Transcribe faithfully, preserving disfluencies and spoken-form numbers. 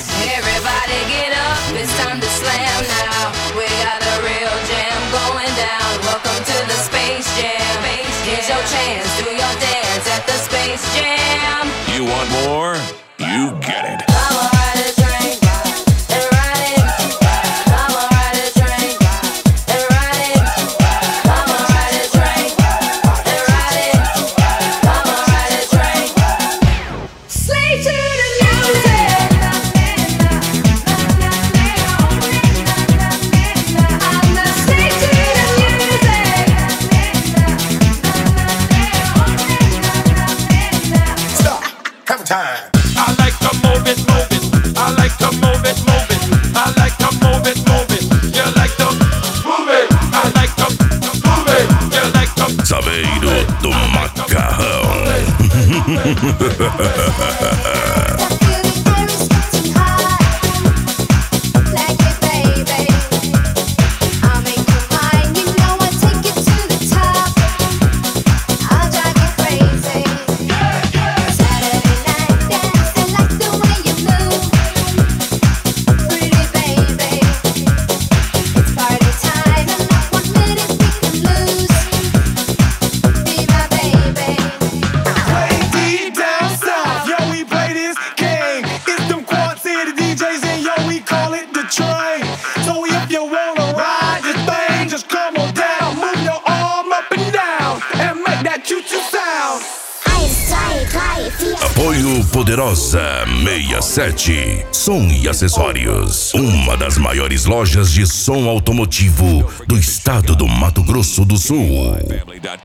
Everybody get up, it's time to slam now. We got a real jam going down. Welcome to the Space Jam. Here's your chance, do your dance at the Space Jam. You want more? You get it. I'ma ride a train and ride it. I'ma ride a train and ride it. I'ma ride a train and ride it. I'ma ride a train. Slave to the music. I'm a slave to the music. Stop. Have time. I like to move it, move it. I like to move it, move it. I like to move it, move it. You like to move it. I like to move it. You like to Saveiro do Macarrão. Way deep down south, yo, we play this game. It's them Quad City D Js and yo, we call it the train. So if you wanna ride this thing, just come on down, move your arm up and down, and make that choo-choo sound. Apoio Poderosa sessenta e sete. Som e acessórios. Uma das maiores lojas de som automotivo do estado do Mato Grosso do Sul.